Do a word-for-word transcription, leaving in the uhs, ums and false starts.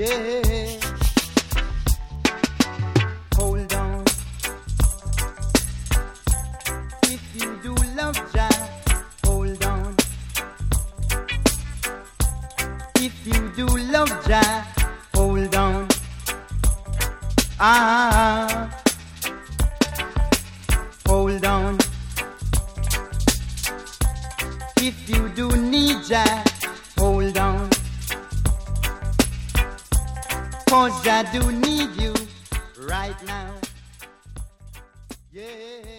Yeah. Hold on. If you do love Jah, hold on. If you do love Jah, hold on. Ah, hold on. If you do need Jah, hold on. 'Cause I do need you right now. Yeah.